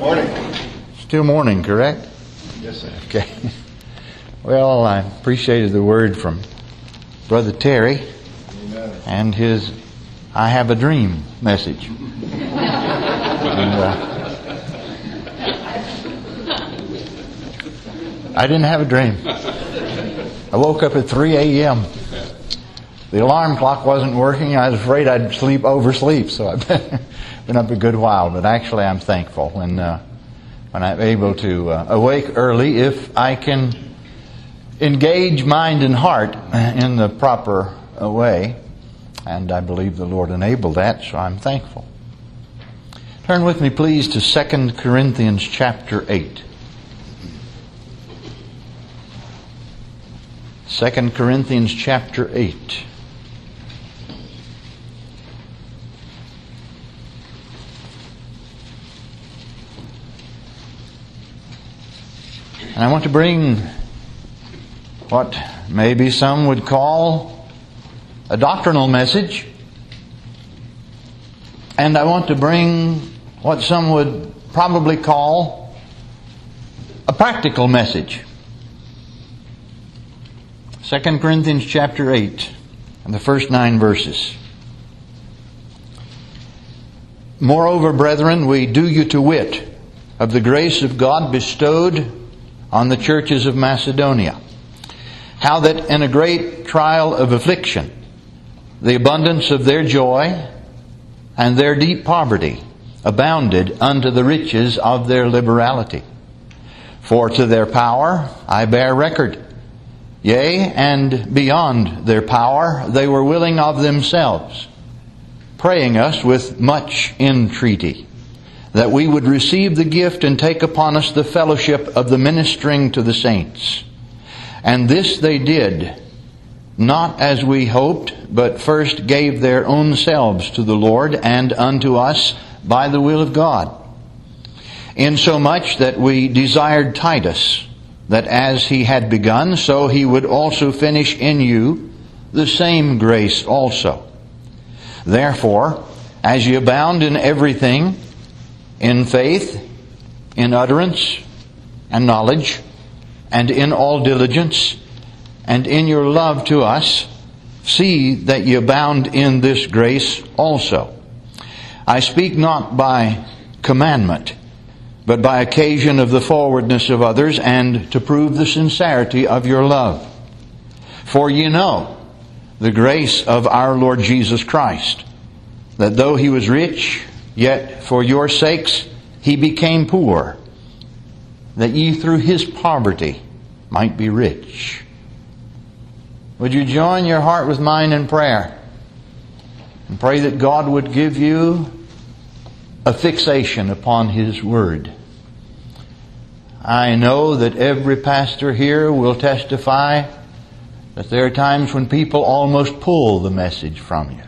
Morning. Still morning, correct? Yes, sir. Okay. Well, I appreciated the word from Brother Terry and his I have a dream message. I didn't have a dream. I woke up at 3 a.m. The alarm clock wasn't working. I was afraid I'd oversleep, so I've been up a good while. But actually, I'm thankful when I'm able to awake early, if I can engage mind and heart in the proper way. And I believe the Lord enabled that, so I'm thankful. Turn with me, please, to 2 Corinthians chapter 8. 2 Corinthians chapter 8. And I want to bring what maybe some would call a doctrinal message. And I want to bring what some would probably call a practical message. 2 Corinthians chapter 8 and the first 9 verses. Moreover, brethren, we do you to wit of the grace of God bestowed on the churches of Macedonia, how that in a great trial of affliction, the abundance of their joy and their deep poverty abounded unto the riches of their liberality. For to their power I bear record. Yea, and beyond their power they were willing of themselves, praying us with much entreaty, that we would receive the gift and take upon us the fellowship of the ministering to the saints. And this they did, not as we hoped, but first gave their own selves to the Lord and unto us by the will of God. Insomuch that we desired Titus, that as he had begun, so he would also finish in you the same grace also. Therefore, as ye abound in everything, in faith, in utterance, and knowledge, and in all diligence, and in your love to us, see that ye abound in this grace also. I speak not by commandment, but by occasion of the forwardness of others, and to prove the sincerity of your love. For ye know the grace of our Lord Jesus Christ, that though he was rich, yet for your sakes he became poor, that ye through his poverty might be rich. Would you join your heart with mine in prayer and pray that God would give you a fixation upon his word? I know that every pastor here will testify that there are times when people almost pull the message from you.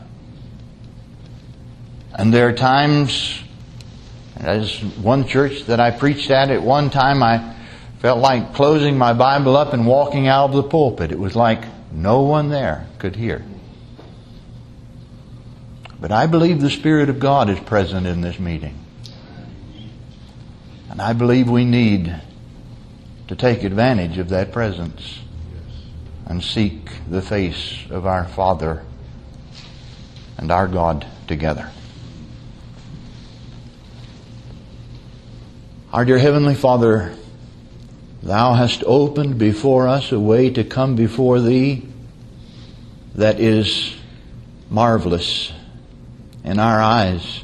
And there are times, as one church that I preached at one time, I felt like closing my Bible up and walking out of the pulpit. It was like no one there could hear. But I believe the Spirit of God is present in this meeting. And I believe we need to take advantage of that presence and seek the face of our Father and our God together. Our dear Heavenly Father, Thou hast opened before us a way to come before Thee that is marvelous in our eyes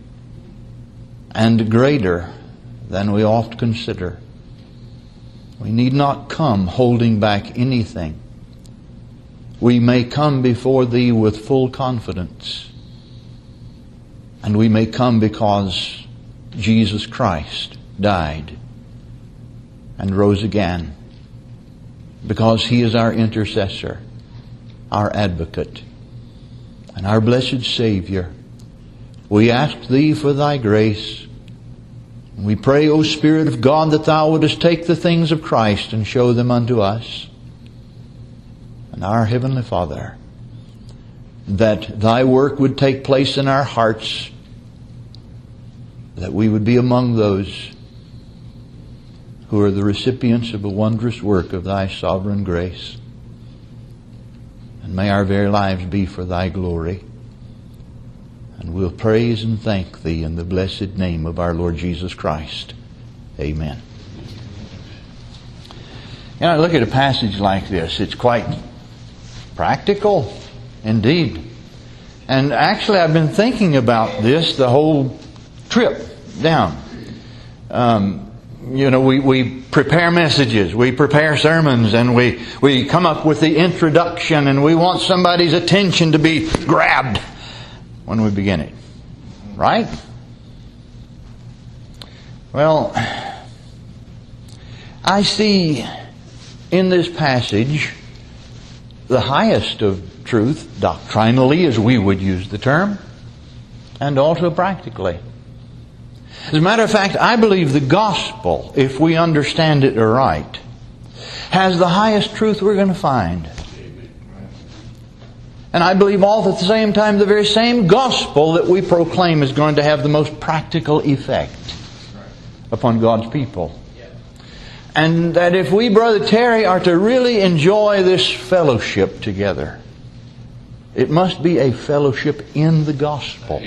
and greater than we oft consider. We need not come holding back anything. We may come before Thee with full confidence, and we may come because Jesus Christ died and rose again, because He is our intercessor, our advocate, and our blessed Savior. We ask Thee for Thy grace. We pray, O Spirit of God, that Thou wouldest take the things of Christ and show them unto us. And our Heavenly Father, that Thy work would take place in our hearts, that we would be among those who are the recipients of a wondrous work of Thy sovereign grace. And may our very lives be for Thy glory. And we'll praise and thank Thee in the blessed name of our Lord Jesus Christ. Amen. You know, look at a passage like this. It's quite practical indeed. And actually I've been thinking about this the whole trip down. We prepare messages, we prepare sermons, and we come up with the introduction, and we want somebody's attention to be grabbed when we begin it. Right? Well, I see in this passage the highest of truth, doctrinally, as we would use the term, and also practically. As a matter of fact, I believe the gospel, if we understand it right, has the highest truth we're going to find. And I believe all at the same time the very same gospel that we proclaim is going to have the most practical effect upon God's people. And that if we, Brother Terry, are to really enjoy this fellowship together, it must be a fellowship in the gospel.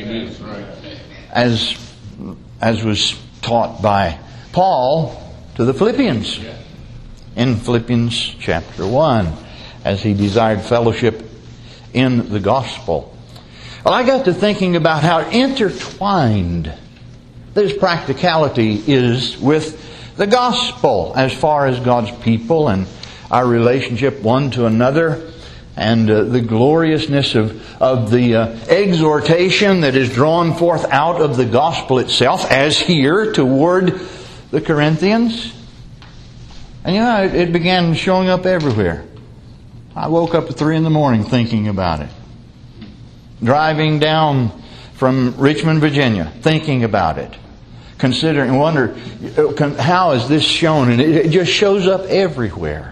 As was taught by Paul to the Philippians in Philippians chapter 1, as he desired fellowship in the gospel. Well, I got to thinking about how intertwined this practicality is with the gospel as far as God's people and our relationship one to another, and the gloriousness of the exhortation that is drawn forth out of the gospel itself, as here toward the Corinthians. And it began showing up everywhere. I woke up at 3 a.m. thinking about it. Driving down from Richmond, Virginia, thinking about it. Considering, wonder, how is this shown? And it just shows up everywhere.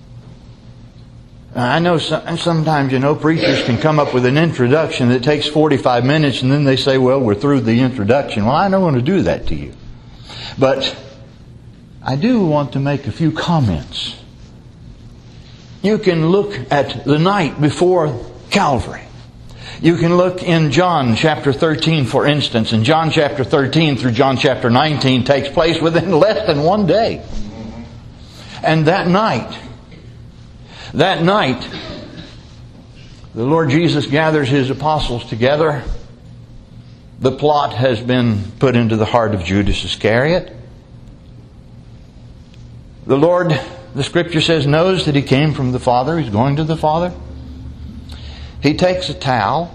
I know sometimes, preachers can come up with an introduction that takes 45 minutes and then they say, well, we're through the introduction. Well, I don't want to do that to you. But I do want to make a few comments. You can look at the night before Calvary. You can look in John chapter 13, for instance. And John chapter 13 through John chapter 19 takes place within less than one day. And that night, the Lord Jesus gathers His apostles together. The plot has been put into the heart of Judas Iscariot. The Lord, the Scripture says, knows that He came from the Father. He's going to the Father. He takes a towel.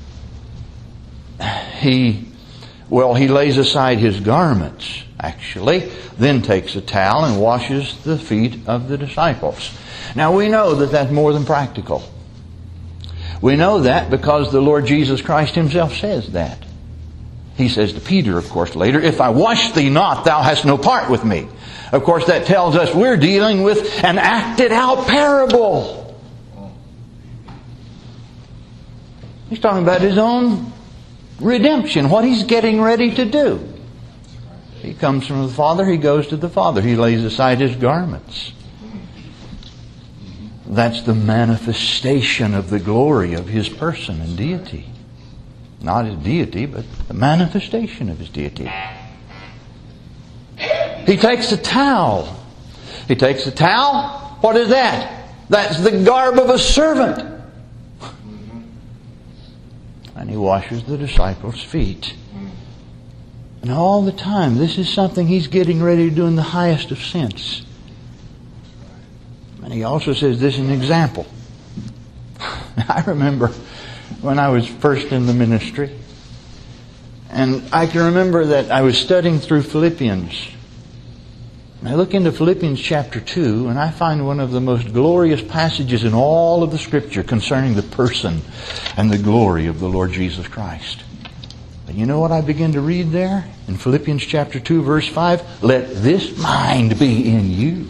He lays aside His garments, actually, then takes a towel and washes the feet of the disciples. Now we know that that's more than practical. We know that because the Lord Jesus Christ Himself says that. He says to Peter, of course, later, if I wash thee not, thou hast no part with me. Of course, that tells us we're dealing with an acted out parable. He's talking about His own redemption, what He's getting ready to do. He comes from the Father, He goes to the Father. He lays aside His garments. That's the manifestation of the glory of His person and deity. Not His deity, but the manifestation of His deity. He takes a towel. What is that? That's the garb of a servant. And He washes the disciples' feet. And all the time, this is something He's getting ready to do in the highest of sense. And He also says this is an example. I remember when I was first in the ministry, and I can remember that I was studying through Philippians. And I look into Philippians chapter 2, and I find one of the most glorious passages in all of the Scripture concerning the person and the glory of the Lord Jesus Christ. And you know what I begin to read there? In Philippians chapter 2, verse 5, let this mind be in you,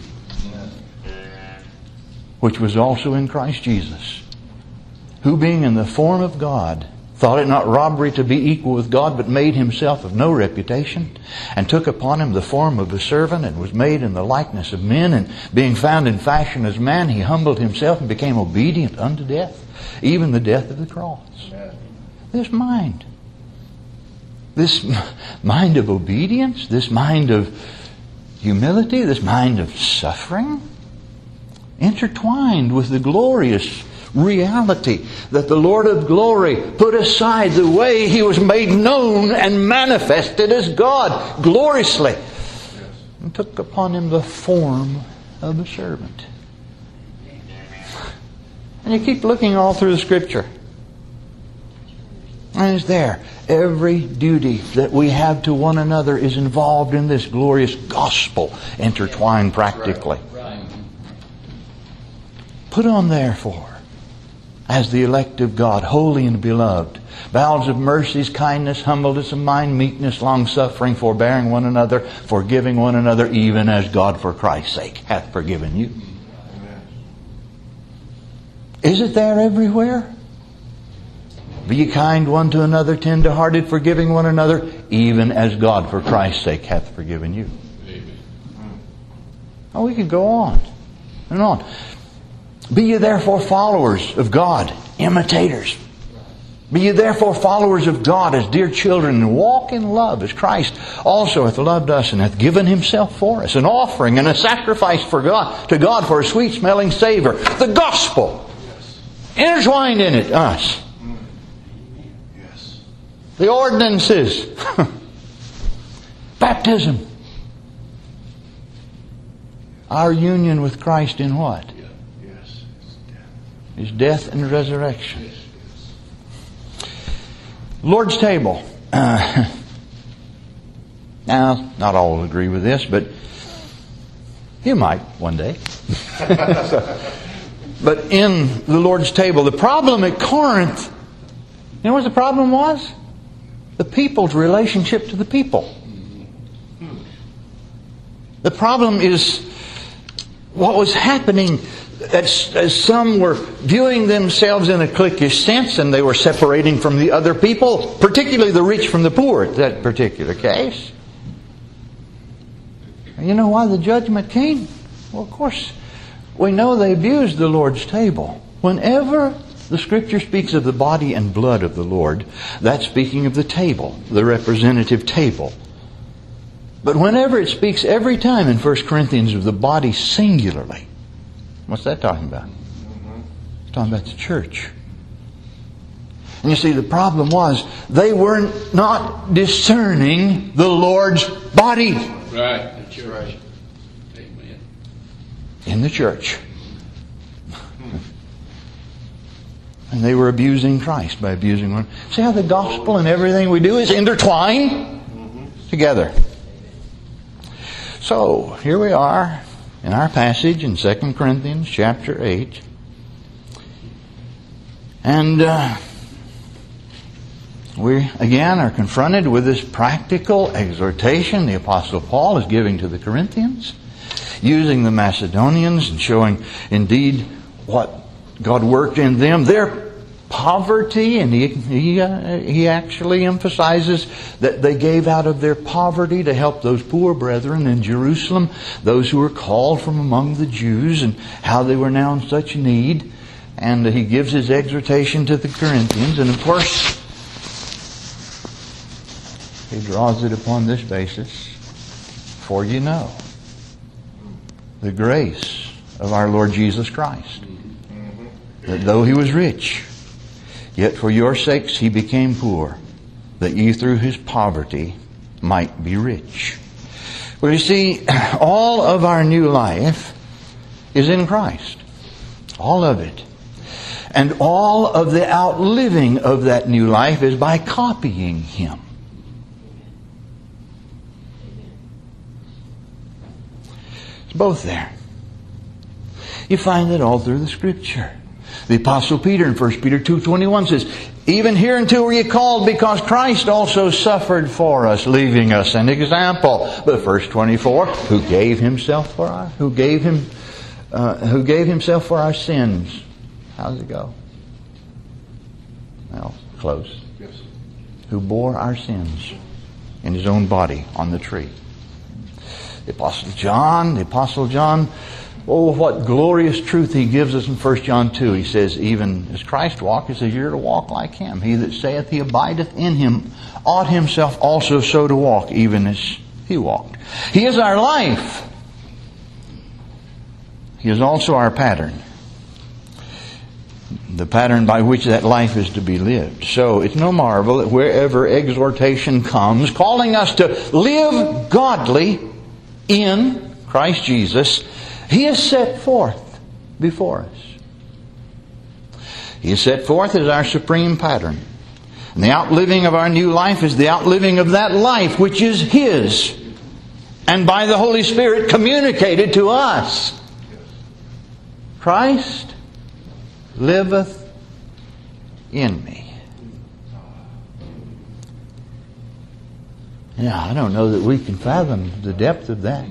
which was also in Christ Jesus, who being in the form of God, thought it not robbery to be equal with God, but made himself of no reputation, and took upon him the form of a servant, and was made in the likeness of men, and being found in fashion as man, he humbled himself and became obedient unto death, even the death of the cross. This mind of obedience, this mind of humility, this mind of suffering, intertwined with the glorious reality that the Lord of glory put aside the way he was made known and manifested as God gloriously, and took upon him the form of a servant. And you keep looking all through the Scripture, and it's there. Every duty that we have to one another is involved in this glorious gospel, intertwined practically. Put on therefore, as the elect of God, holy and beloved, bowels of mercies, kindness, humbleness of mind, meekness, long-suffering, forbearing one another, forgiving one another, even as God for Christ's sake hath forgiven you. Is it there everywhere? Be ye kind one to another, tender-hearted, forgiving one another, even as God for Christ's sake hath forgiven you. Amen. Oh, we could go on and on. Be ye therefore followers of God, imitators. Be ye therefore followers of God as dear children, and walk in love as Christ also hath loved us and hath given himself for us, an offering and a sacrifice to God for a sweet-smelling savor. The gospel. Intertwined in it, us. The ordinances. Baptism. Our union with Christ in what? His death and resurrection. Lord's table. Now, not all will agree with this, but you might one day. But in the Lord's table, the problem at Corinth, you know what the problem was? The people's relationship to the people. The problem is what was happening as some were viewing themselves in a cliquish sense, and they were separating from the other people, particularly the rich from the poor at that particular case. And you know why the judgment came? Well, of course, we know they abused the Lord's table. Whenever the Scripture speaks of the body and blood of the Lord, that's speaking of the table, the representative table. But whenever it speaks every time in 1 Corinthians of the body singularly, what's that talking about? It's talking about the church. And you see, the problem was they were not discerning the Lord's body. Right. That's right. Amen. In the church. And they were abusing Christ by abusing one. See how the gospel and everything we do is intertwined together. So, here we are in our passage in 2 Corinthians chapter 8. And we again are confronted with this practical exhortation the Apostle Paul is giving to the Corinthians, using the Macedonians and showing indeed what God worked in them, their poverty, and he actually emphasizes that they gave out of their poverty to help those poor brethren in Jerusalem, those who were called from among the Jews, and how they were now in such need. And he gives his exhortation to the Corinthians, and of course he draws it upon this basis: for you know the grace of our Lord Jesus Christ, that though he was rich, yet for your sakes he became poor, that ye through his poverty might be rich. Well, you see, all of our new life is in Christ. All of it. And all of the outliving of that new life is by copying him. It's both there. You find it all through the Scripture. The Apostle Peter in 1 Peter 2:21 says, even hereunto were ye called, because Christ also suffered for us, leaving us an example. But verse 24, who gave himself for our sins. How does it go? Well, close. who bore our sins in His own body on the tree. The Apostle John, oh, what glorious truth he gives us in 1 John 2. He says, even as Christ walked, he says, you're to walk like Him. He that saith he abideth in Him ought himself also so to walk, even as He walked. He is our life. He is also our pattern. The pattern by which that life is to be lived. So it's no marvel that wherever exhortation comes, calling us to live godly in Christ Jesus, He is set forth before us. He is set forth as our supreme pattern. And the outliving of our new life is the outliving of that life which is His, and by the Holy Spirit communicated to us. Christ liveth in me. Yeah, I don't know that we can fathom the depth of that.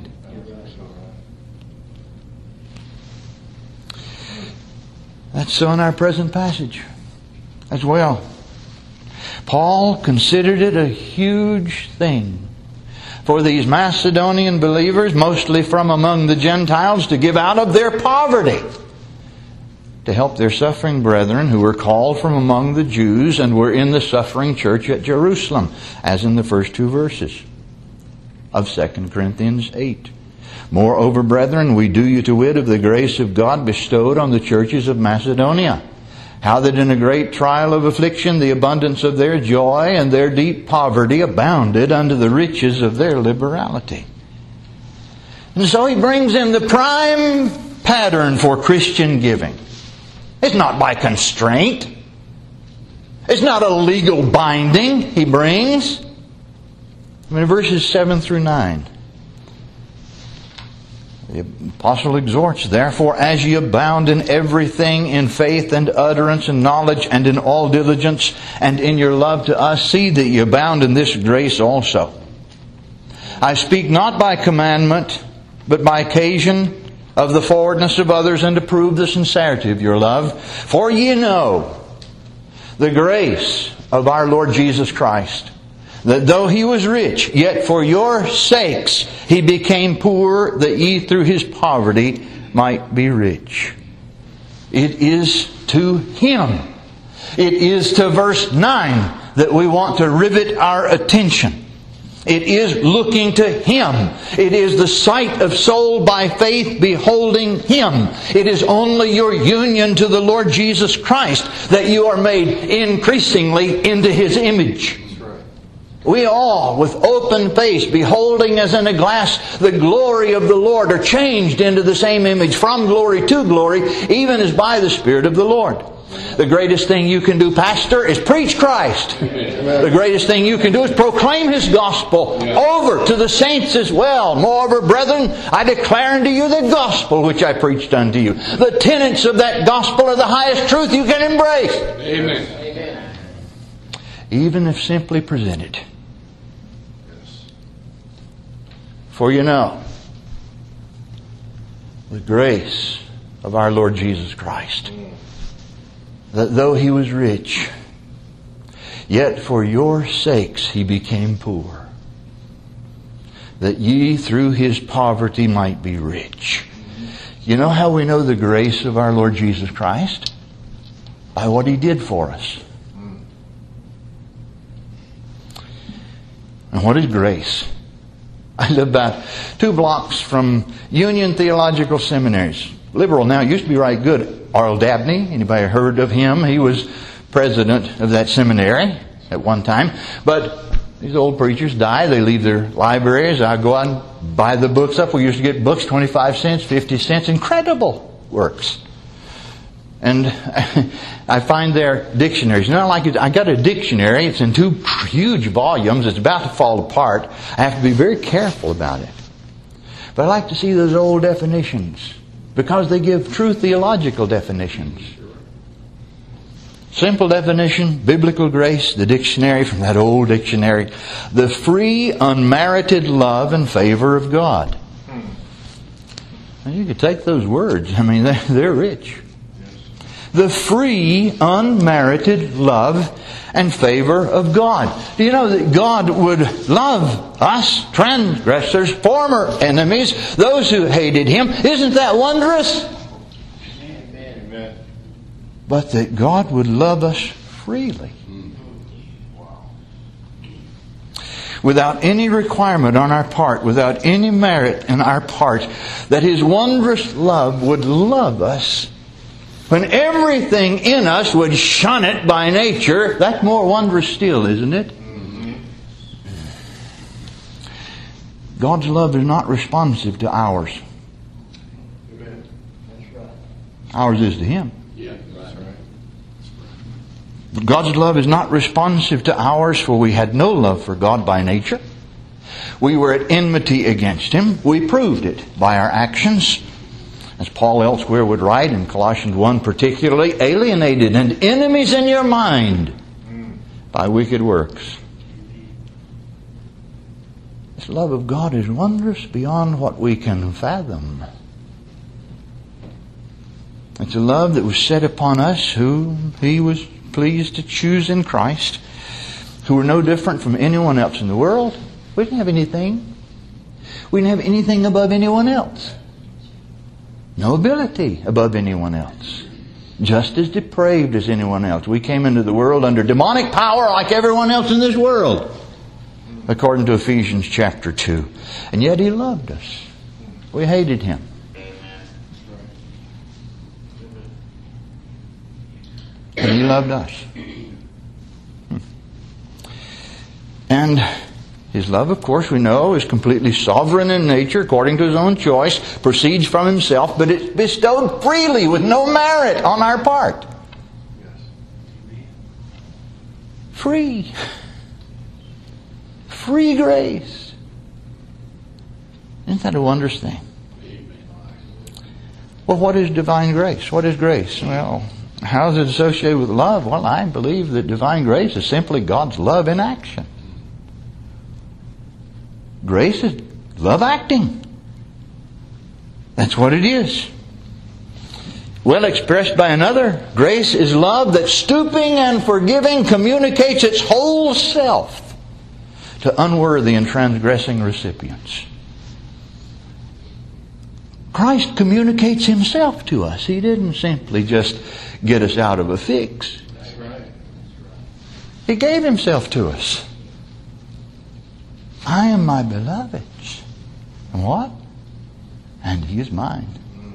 That's so in our present passage as well. Paul considered it a huge thing for these Macedonian believers, mostly from among the Gentiles, to give out of their poverty to help their suffering brethren who were called from among the Jews and were in the suffering church at Jerusalem, as in the first 2 verses of 2 Corinthians 8. Moreover, brethren, we do you to wit of the grace of God bestowed on the churches of Macedonia, how that in a great trial of affliction the abundance of their joy and their deep poverty abounded unto the riches of their liberality. And so he brings in the prime pattern for Christian giving. It's not by constraint. It's not a legal binding he brings. Verses 7 through 9. The apostle exhorts, therefore, as ye abound in everything, in faith and utterance and knowledge and in all diligence, and in your love to us, see that ye abound in this grace also. I speak not by commandment, but by occasion of the forwardness of others, and to prove the sincerity of your love. For ye know the grace of our Lord Jesus Christ, that though He was rich, yet for your sakes He became poor, that ye through His poverty might be rich. It is to Him. It is to verse 9 that we want to rivet our attention. It is looking to Him. It is the sight of soul by faith beholding Him. It is only your union to the Lord Jesus Christ that you are made increasingly into His image. We all, with open face, beholding as in a glass the glory of the Lord, are changed into the same image from glory to glory, even as by the Spirit of the Lord. The greatest thing you can do, pastor, is preach Christ. Amen. The greatest thing you can do is proclaim His gospel over to the saints as well. Moreover, brethren, I declare unto you the gospel which I preached unto you. The tenets of that gospel are the highest truth you can embrace. Amen. Even if simply presented. For you know the grace of our Lord Jesus Christ, that though He was rich, yet for your sakes He became poor, that ye through His poverty might be rich. You know how we know the grace of our Lord Jesus Christ? By what He did for us. And what is grace? I live about 2 blocks from Union Theological Seminaries. Liberal now, used to be right good. Arl Dabney, anybody heard of him? He was president of that seminary at one time. But these old preachers die. They leave their libraries. I go out and buy the books up. We used to get books 25 cents, 50 cents. Incredible works. And I find their dictionaries. You know, I got a dictionary. It's in 2 huge volumes. It's about to fall apart. I have to be very careful about it. But I like to see those old definitions, because they give true theological definitions. Simple definition, biblical grace, the dictionary from that old dictionary. The free, unmerited love and favor of God. And you could take those words. I mean, they're rich. the free, unmerited love and favor of God. Do you know that God would love us, transgressors, former enemies, those who hated Him? Isn't that wondrous? Amen. But that God would love us freely. Without any requirement on our part, without any merit in our part, that His wondrous love would love us when everything in us would shun it by nature. That's more wondrous still, isn't it? God's love is not responsive to ours. Amen. That's right. Ours is to Him. Yeah, that's right. But God's love is not responsive to ours, for we had no love for God by nature. We were at enmity against Him. We proved it by our actions. As Paul elsewhere would write in Colossians 1 particularly, alienated and enemies in your mind by wicked works. This love of God is wondrous beyond what we can fathom. It's a love that was set upon us whom He was pleased to choose in Christ, who were no different from anyone else in the world. We didn't have anything. We didn't have anything above anyone else. No ability above anyone else. Just as depraved as anyone else. We came into the world under demonic power like everyone else in this world, according to Ephesians chapter 2. And yet He loved us. We hated Him. And He loved us. And His love, of course, we know, is completely sovereign in nature, according to His own choice, proceeds from Himself, but it's bestowed freely with no merit on our part. Free. Free grace. Isn't that a wondrous thing? Well, what is divine grace? What is grace? Well, how is it associated with love? Well, I believe that divine grace is simply God's love in action. Grace is love acting. That's what it is. Well expressed by another, grace is love that, stooping and forgiving, communicates its whole self to unworthy and transgressing recipients. Christ communicates Himself to us. He didn't simply just get us out of a fix. That's right. He gave Himself to us. I am my beloved's. And what? And He is mine.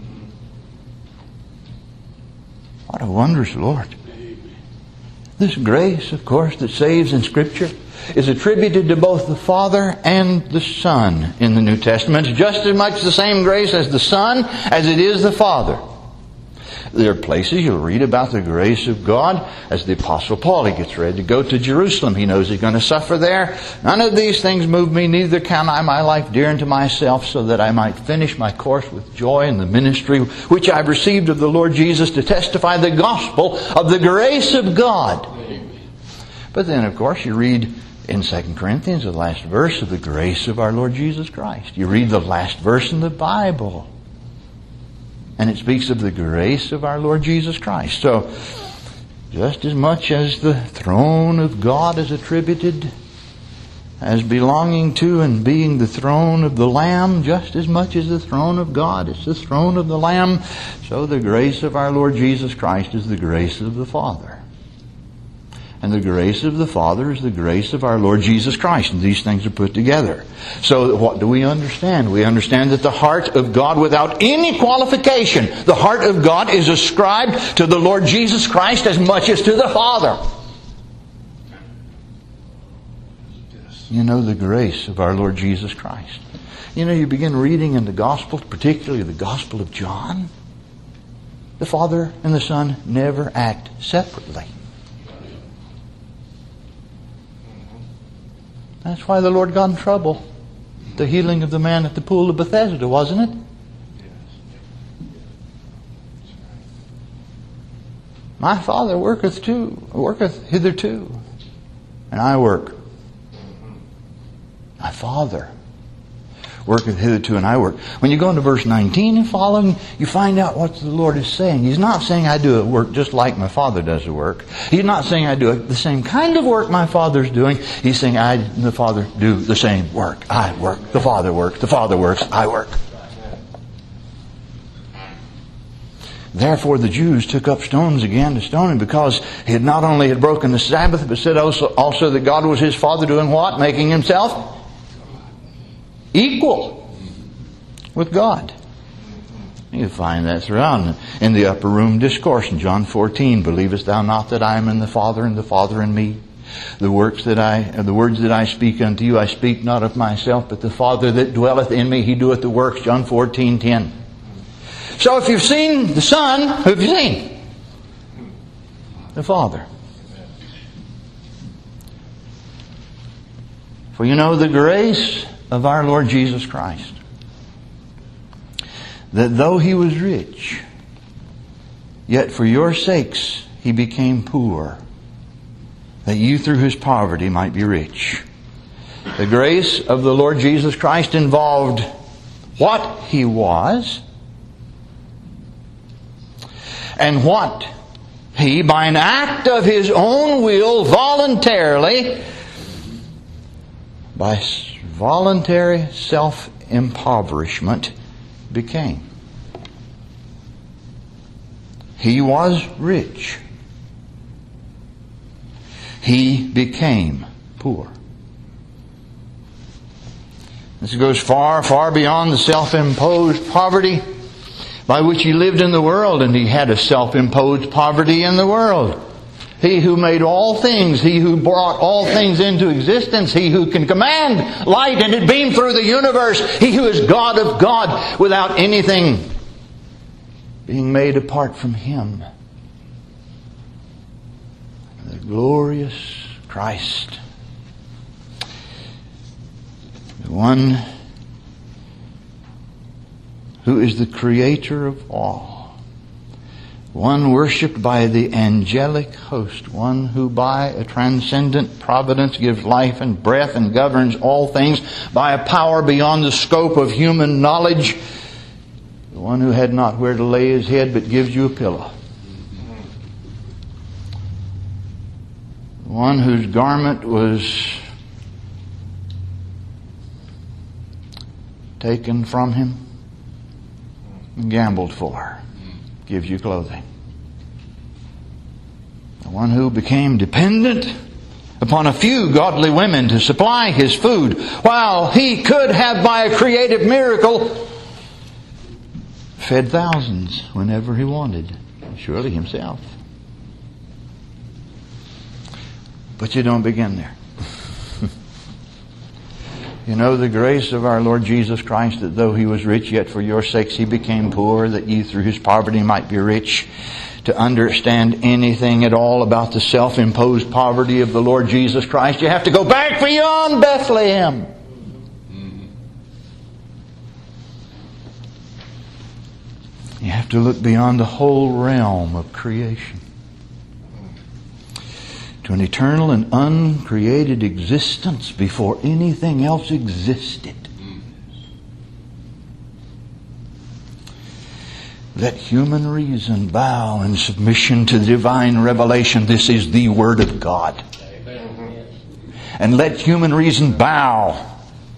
What a wondrous Lord. This grace, of course, that saves in Scripture is attributed to both the Father and the Son in the New Testament. It's just as much the same grace as the Son as it is the Father. There are places you'll read about the grace of God as the Apostle Paul. He gets ready to go to Jerusalem. He knows he's going to suffer there. None of these things move me, neither count I my life dear unto myself, so that I might finish my course with joy in the ministry which I've received of the Lord Jesus, to testify the gospel of the grace of God. But then, of course, you read in 2 Corinthians, the last verse, of the grace of our Lord Jesus Christ. You read the last verse in the Bible, and it speaks of the grace of our Lord Jesus Christ. So, just as much as the throne of God is attributed as belonging to and being the throne of the Lamb, just as much as the throne of God is the throne of the Lamb, so the grace of our Lord Jesus Christ is the grace of the Father. And the grace of the Father is the grace of our Lord Jesus Christ. And these things are put together. So what do we understand? We understand that the heart of God, without any qualification, the heart of God is ascribed to the Lord Jesus Christ as much as to the Father. You know, the grace of our Lord Jesus Christ. You know, you begin reading in the Gospels, particularly the Gospel of John. The Father and the Son never act separately. That's why the Lord got in trouble. The healing of the man at the pool of Bethesda, wasn't it? My Father worketh hitherto, and I work. My Father worketh hitherto, and I work. When you go into verse 19 and following, you find out what the Lord is saying. He's not saying I do a work just like my Father does the work. He's not saying I do the same kind of work my Father's doing. He's saying I and the Father do the same work. I work. The Father works. The Father works. I work. Therefore the Jews took up stones again to stone him, because he had not only had broken the Sabbath, but said also that God was his Father, doing what? Making himself equal with God. You find that throughout in the upper room discourse in John 14. Believest thou not that I am in the Father, and the Father in me? The words that I speak unto you, I speak not of myself, but the Father that dwelleth in me, he doeth the works. John 14:10. So if you've seen the Son, who have you seen? The Father. For you know the grace of our Lord Jesus Christ, that though he was rich, yet for your sakes he became poor, that you through his poverty might be rich. The grace of the Lord Jesus Christ involved what he was, and what he, by an act of his own will, voluntarily, by voluntary self-impoverishment, became. He was rich. He became poor. This goes far, far beyond the self-imposed poverty by which he lived in the world, and he had a self-imposed poverty in the world. He who made all things, he who brought all things into existence, he who can command light and it beam through the universe, he who is God of God, without anything being made apart from him. The glorious Christ, the one who is the creator of all, one worshipped by the angelic host, one who by a transcendent providence gives life and breath and governs all things by a power beyond the scope of human knowledge, the one who had not where to lay his head but gives you a pillow, the one whose garment was taken from him and gambled for, gives you clothing. The one who became dependent upon a few godly women to supply his food, while he could have, by a creative miracle, fed thousands whenever he wanted, surely himself. But you don't begin there. You know the grace of our Lord Jesus Christ, that though he was rich, yet for your sakes he became poor, that ye through his poverty might be rich. To understand anything at all about the self-imposed poverty of the Lord Jesus Christ, you have to go back beyond Bethlehem. You have to look beyond the whole realm of creation to an eternal and uncreated existence before anything else existed. Let human reason bow in submission to the divine revelation. This is the Word of God. And let human reason bow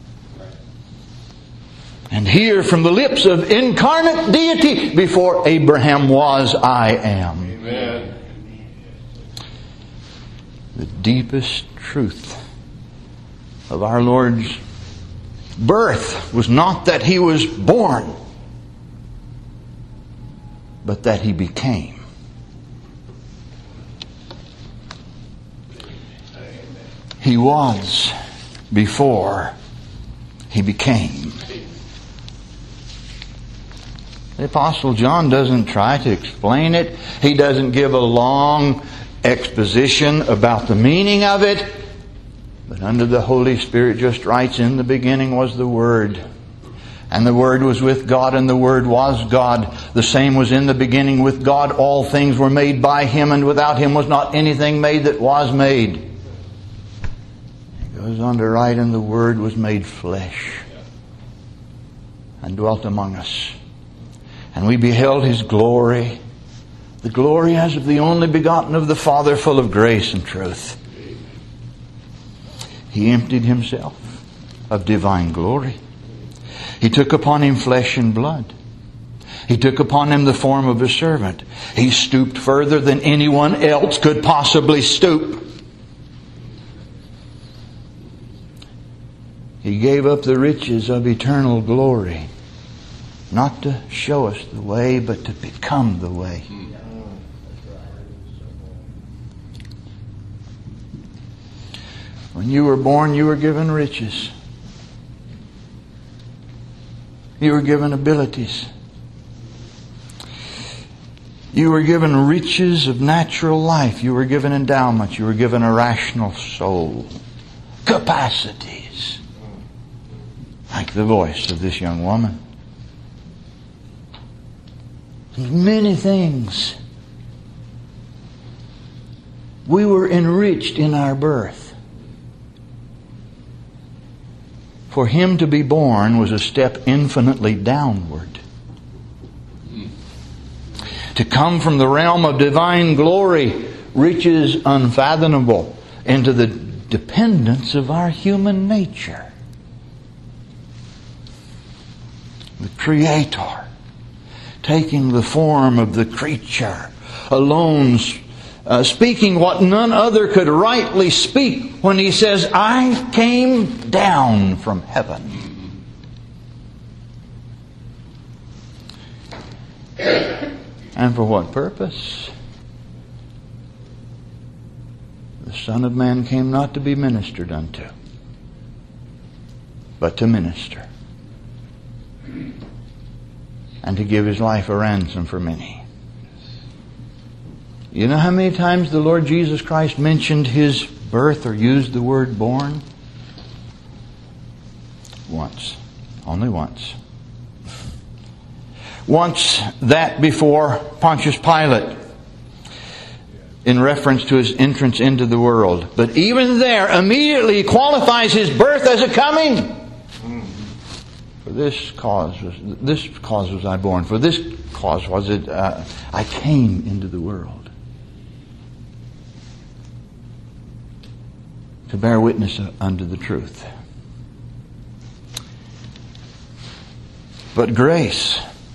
and hear from the lips of incarnate deity, before Abraham was, I am. Amen. The deepest truth of our Lord's birth was not that he was born, but that he became. He was before he became. The Apostle John doesn't try to explain it. He doesn't give a long exposition about the meaning of it. But under the Holy Spirit just writes, in the beginning was the Word. And the Word was with God, and the Word was God. The same was in the beginning with God. All things were made by Him, and without Him was not anything made that was made. He goes on to write, and the Word was made flesh and dwelt among us. And we beheld His glory, the glory as of the only begotten of the Father, full of grace and truth. He emptied Himself of divine glory. He took upon Him flesh and blood. He took upon Him the form of a servant. He stooped further than anyone else could possibly stoop. He gave up the riches of eternal glory, not to show us the way, but to become the way. When you were born, you were given riches. You were given abilities. You were given riches of natural life. You were given endowments. You were given a rational soul. Capacities. Like the voice of this young woman. And many things. We were enriched in our birth. For Him to be born was a step infinitely downward. To come from the realm of divine glory, riches unfathomable, into the dependence of our human nature. The Creator taking the form of the creature, alone speaking what none other could rightly speak when He says, I came down from heaven. And for what purpose? The Son of Man came not to be ministered unto, but to minister, and to give His life a ransom for many. You know how many times the Lord Jesus Christ mentioned His birth or used the word born? Once. Only once. Once that before Pontius Pilate, in reference to His entrance into the world. But even there, immediately He qualifies His birth as a coming. For this cause was I born. For this cause was it I came into the world. To bear witness unto the truth. But grace,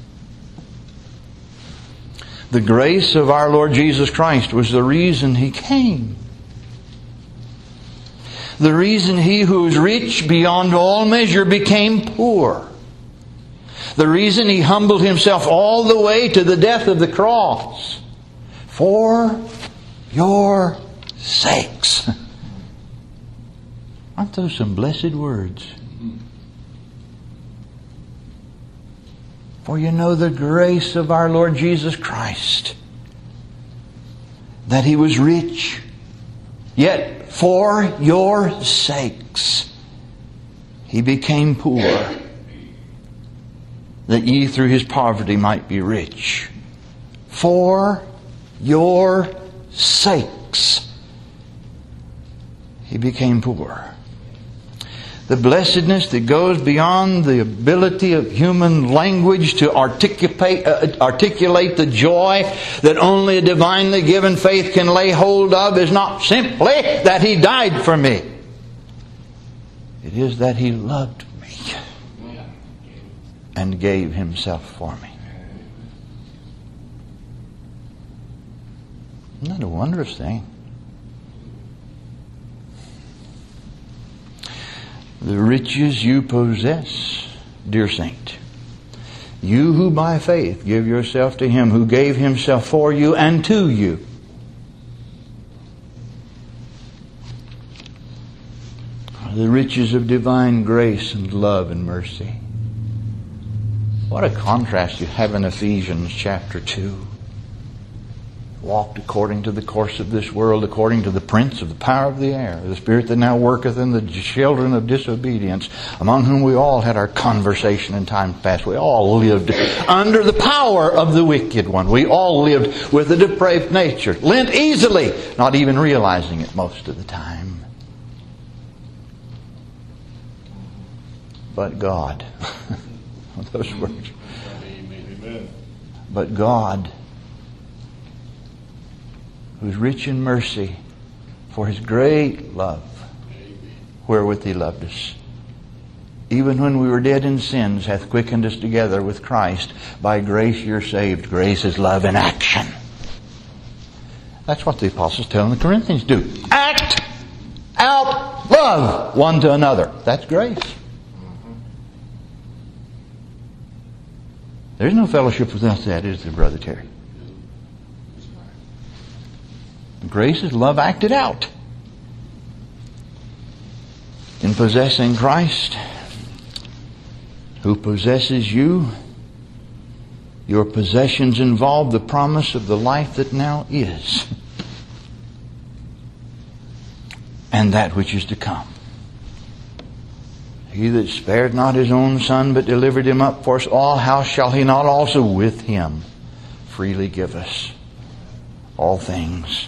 the grace of our Lord Jesus Christ was the reason He came. The reason He who is rich beyond all measure became poor. The reason He humbled Himself all the way to the death of the cross. For your sakes. Aren't those some blessed words? For you know the grace of our Lord Jesus Christ, that He was rich, yet for your sakes He became poor, that ye through His poverty might be rich. For your sakes He became poor. The blessedness that goes beyond the ability of human language to articulate the joy that only a divinely given faith can lay hold of is not simply that He died for me. It is that He loved me and gave Himself for me. Isn't that a wondrous thing? The riches you possess, dear saint, you who by faith give yourself to Him who gave Himself for you and to you. The riches of divine grace and love and mercy. What a contrast you have in Ephesians chapter 2. Walked according to the course of this world, according to the prince of the power of the air, the spirit that now worketh in the children of disobedience, among whom we all had our conversation in times past. We all lived under the power of the wicked one. We all lived with a depraved nature, lent easily, not even realizing it most of the time. But God, with those words. Amen. But God, who's rich in mercy, for His great love, wherewith He loved us, even when we were dead in sins, hath quickened us together with Christ. By grace you're saved. Grace is love in action. That's what the apostles telling the Corinthians do. Act out love one to another. That's grace. There's no fellowship without that, is there, Brother Terry? Grace is love acted out. In possessing Christ, who possesses you, your possessions involve the promise of the life that now is, and that which is to come. He that spared not His own Son, but delivered Him up for us all, how shall He not also with Him freely give us all things?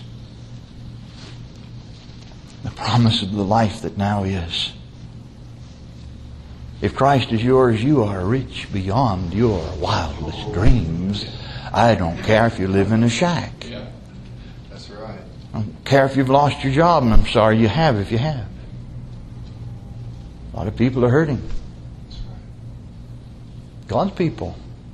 The promise of the life that now is. If Christ is yours, you are rich beyond your wildest dreams. I don't care if you live in a shack. Yeah, that's right. I don't care if you've lost your job, and I'm sorry you have if you have. A lot of people are hurting. That's right. God's people.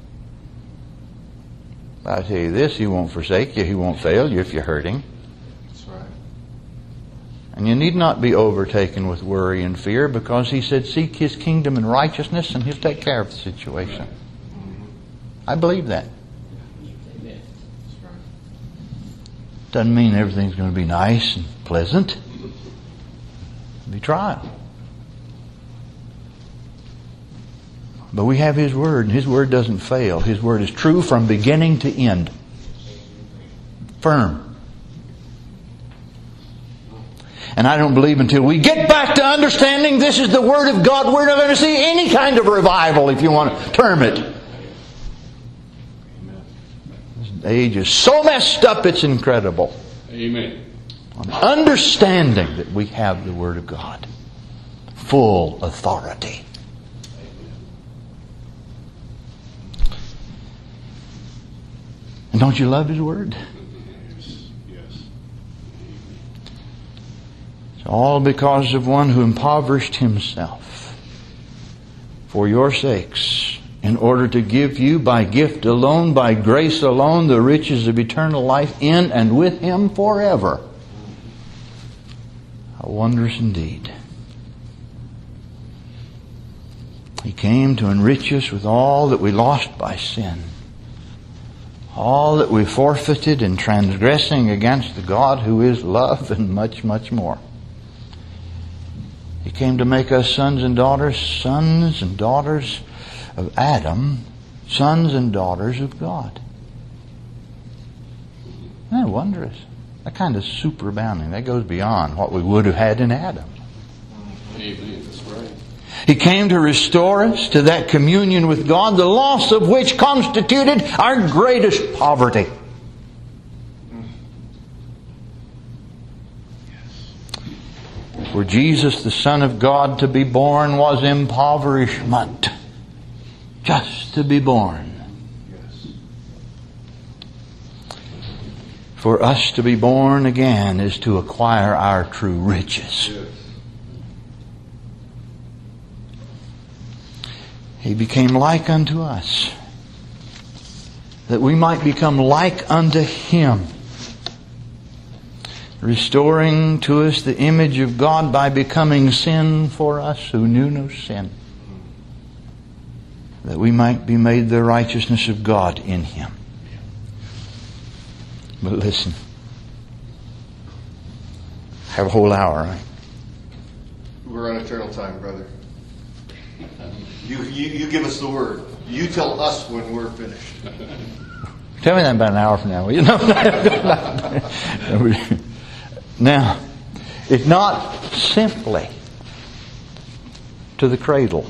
I tell you this, He won't forsake you. He won't fail you if you're hurting. That's right. And you need not be overtaken with worry and fear, because He said, seek His kingdom and righteousness and He'll take care of the situation. I believe that. That's right. Doesn't mean everything's going to be nice and pleasant. It'll be trial. But we have His Word, and His Word doesn't fail. His Word is true from beginning to end. Firm. And I don't believe until we get back to understanding this is the Word of God, we're not going to see any kind of revival, if you want to term it. This age is so messed up, it's incredible. Amen. Understanding that we have the Word of God. Full authority. And don't you love His Word? Yes. It's all because of one who impoverished Himself for your sakes, in order to give you by gift alone, by grace alone, the riches of eternal life in and with Him forever. How wondrous indeed. He came to enrich us with all that we lost by sin. All that we forfeited in transgressing against the God who is love, and much, much more. He came to make us sons and daughters of Adam, sons and daughters of God. Isn't that wondrous? That kind of superabounding. That goes beyond what we would have had in Adam. Amen. That's right. He came to restore us to that communion with God, the loss of which constituted our greatest poverty. For Jesus, the Son of God, to be born was impoverishment. Just to be born. Yes. For us to be born again is to acquire our true riches. Yes. He became like unto us, that we might become like unto Him, restoring to us the image of God by becoming sin for us who knew no sin, that we might be made the righteousness of God in Him. But listen, I have a whole hour, right? We're on eternal time, brother. You give us the word. You tell us when we're finished. Tell me that about an hour from now, will you? No. Now, it's not simply to the cradle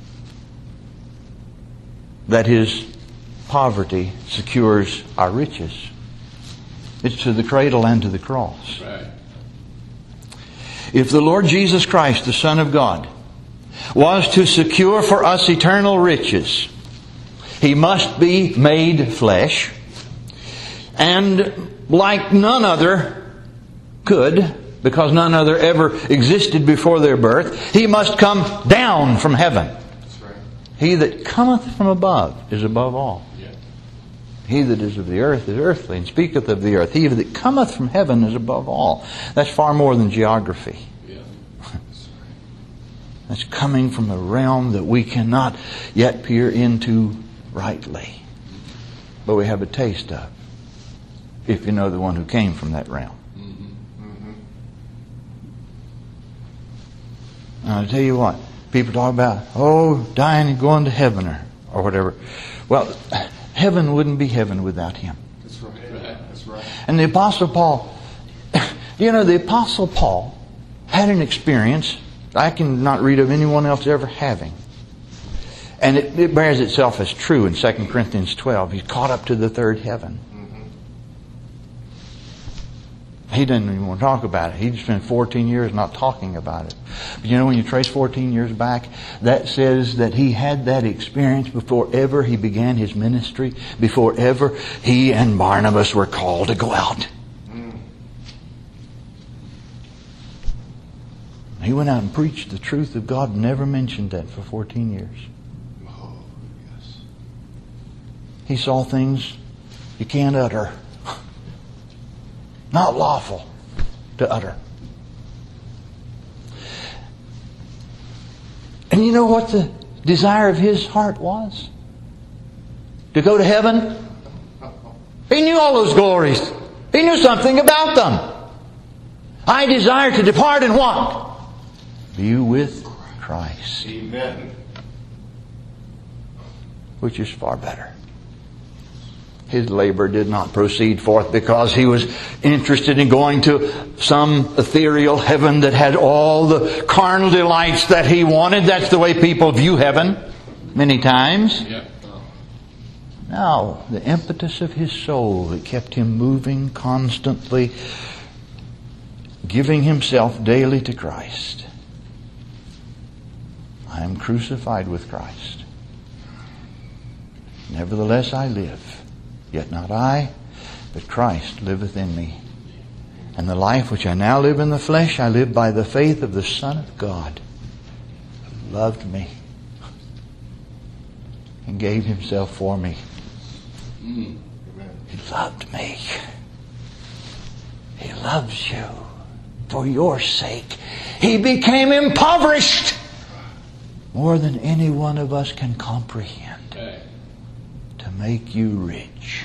that His poverty secures our riches. It's to the cradle and to the cross. Right. If the Lord Jesus Christ, the Son of God, was to secure for us eternal riches. He must be made flesh, and like none other could, because none other ever existed before their birth, He must come down from heaven. That's right. He that cometh from above is above all. Yeah. He that is of the earth is earthly, and speaketh of the earth. He that cometh from heaven is above all. That's far more than geography. Yeah. That's right. That's coming from a realm that we cannot yet peer into rightly. But we have a taste of, if you know the one who came from that realm. And I'll tell you what, people talk about, dying and going to heaven or whatever. Well, heaven wouldn't be heaven without Him. That's right. That's right. And the Apostle Paul, the Apostle Paul had an experience I cannot read of anyone else ever having. And it bears itself as true in 2 Corinthians 12. He's caught up to the third heaven. He didn't even want to talk about it. He spent 14 years not talking about it. But when you trace 14 years back, that says that he had that experience before ever he began his ministry, before ever he and Barnabas were called to go out. He went out and preached the truth of God, never mentioned that for 14 years. Oh, yes. He saw things you can't utter. Not lawful to utter. And you know what the desire of his heart was? To go to heaven. He knew all those glories. He knew something about them. I desire to depart and what? Be with Christ. Amen. Which is far better. His labor did not proceed forth because he was interested in going to some ethereal heaven that had all the carnal delights that he wanted. That's the way people view heaven many times. Yeah. No, the impetus of his soul that kept him moving constantly, giving himself daily to Christ. I am crucified with Christ. Nevertheless I live. Yet not I, but Christ liveth in me. And the life which I now live in the flesh, I live by the faith of the Son of God, who loved me and gave Himself for me. He loved me. He loves you for your sake. He became impoverished more than any one of us can comprehend. To make you rich.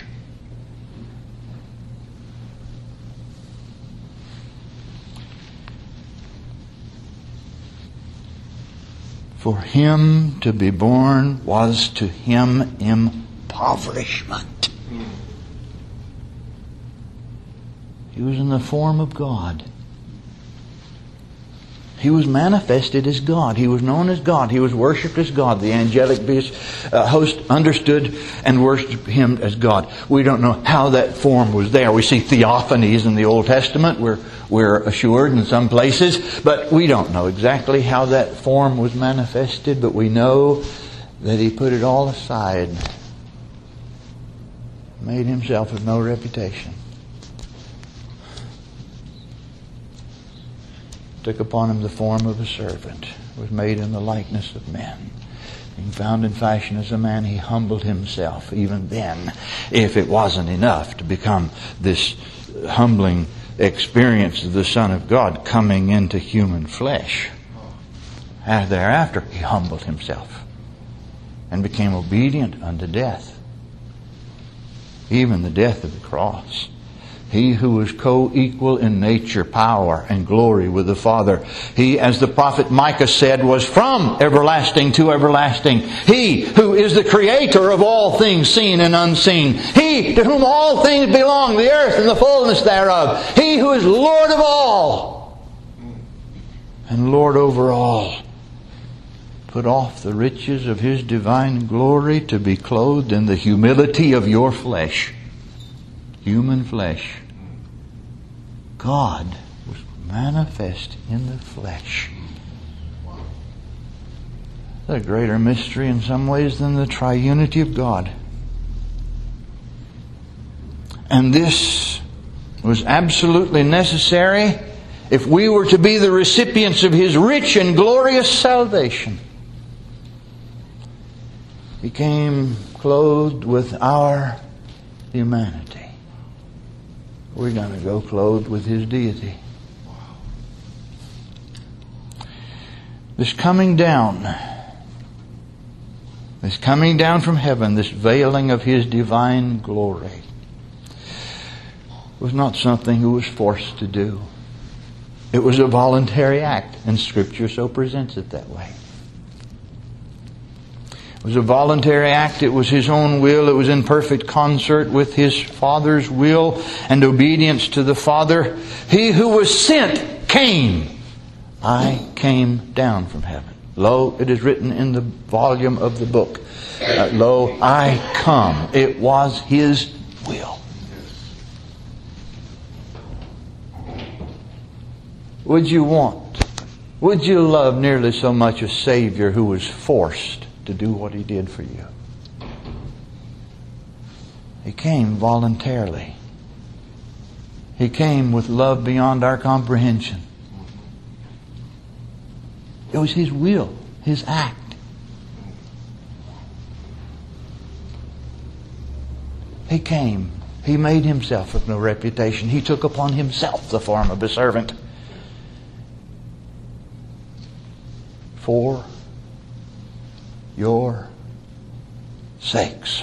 For him to be born was to him impoverishment. He was in the form of God. He was manifested as God. He was known as God. He was worshipped as God. The angelic host understood and worshipped Him as God. We don't know how that form was there. We see theophanies in the Old Testament. We're assured in some places. But we don't know exactly how that form was manifested. But we know that He put it all aside. Made Himself of no reputation. Took upon Him the form of a servant, was made in the likeness of men. Being found in fashion as a man, He humbled Himself. Even then, if it wasn't enough to become this humbling experience of the Son of God coming into human flesh, thereafter He humbled Himself and became obedient unto death, even the death of the cross. He who was co-equal in nature, power, and glory with the Father. He, as the prophet Micah said, was from everlasting to everlasting. He who is the creator of all things seen and unseen. He to whom all things belong, the earth and the fullness thereof. He who is Lord of all and Lord over all. Put off the riches of His divine glory to be clothed in the humility of your flesh. Human flesh. God was manifest in the flesh. a greater mystery in some ways than the triunity of God. And this was absolutely necessary if we were to be the recipients of His rich and glorious salvation. He came clothed with our humanity. We're going to go clothed with His deity. This coming down from heaven, this veiling of His divine glory, was not something He was forced to do. It was a voluntary act, and Scripture so presents it that way. It was a voluntary act. It was His own will. It was in perfect concert with His Father's will and obedience to the Father. He who was sent came. I came down from heaven. Lo, it is written in the volume of the book. Lo, I come. It was His will. Would you love nearly so much a Savior who was forced to do what He did for you? He came voluntarily. He came with love beyond our comprehension. It was His will, His act. He came. He made Himself of no reputation. He took upon Himself the form of a servant. For your sakes.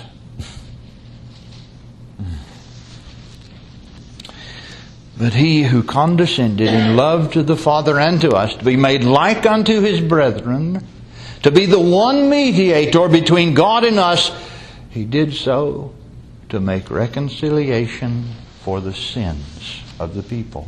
But He who condescended in love to the Father and to us, to be made like unto His brethren, to be the one mediator between God and us, He did so to make reconciliation for the sins of the people.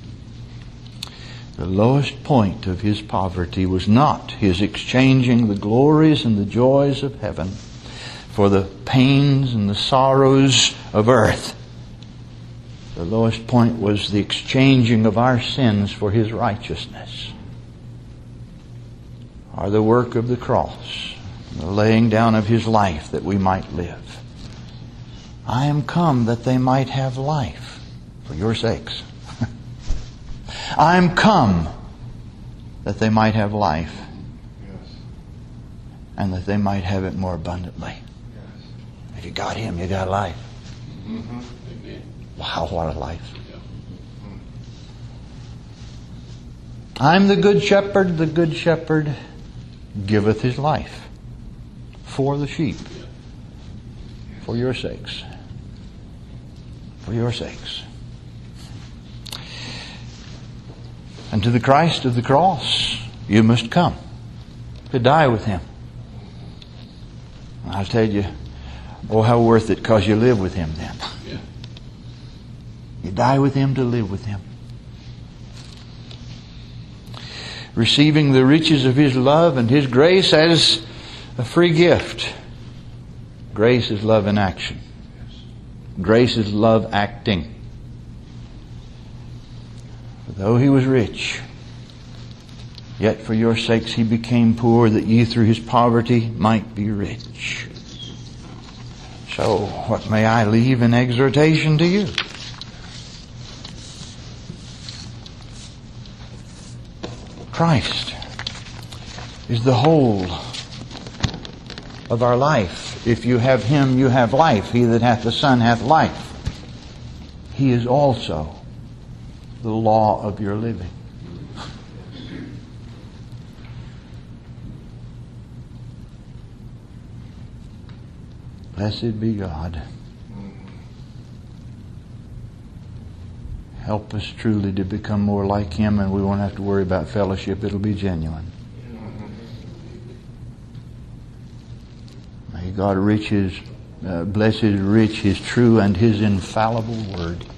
The lowest point of His poverty was not His exchanging the glories and the joys of heaven for the pains and the sorrows of earth. The lowest point was the exchanging of our sins for His righteousness, or the work of the cross, the laying down of His life that we might live. I am come that they might have life for your sakes. I am come that they might have life, and that they might have it more abundantly. If you got Him, you got life. Wow, what a life. I'm the good shepherd. The good shepherd giveth his life for the sheep. For your sakes. For your sakes. And to the Christ of the cross you must come to die with Him. I'll tell you, oh, how worth it, because you live with Him then. Yeah. You die with Him to live with Him. Receiving the riches of His love and His grace as a free gift. Grace is love in action. Grace is love acting. Though He was rich, yet for your sakes He became poor, that ye through His poverty might be rich. So, what may I leave in exhortation to you? Christ is the whole of our life. If you have Him, you have life. He that hath the Son hath life. He is also the law of your living. Blessed be God. Help us truly to become more like Him, and we won't have to worry about fellowship. It'll be genuine. May God bless His rich, His true, and His infallible Word.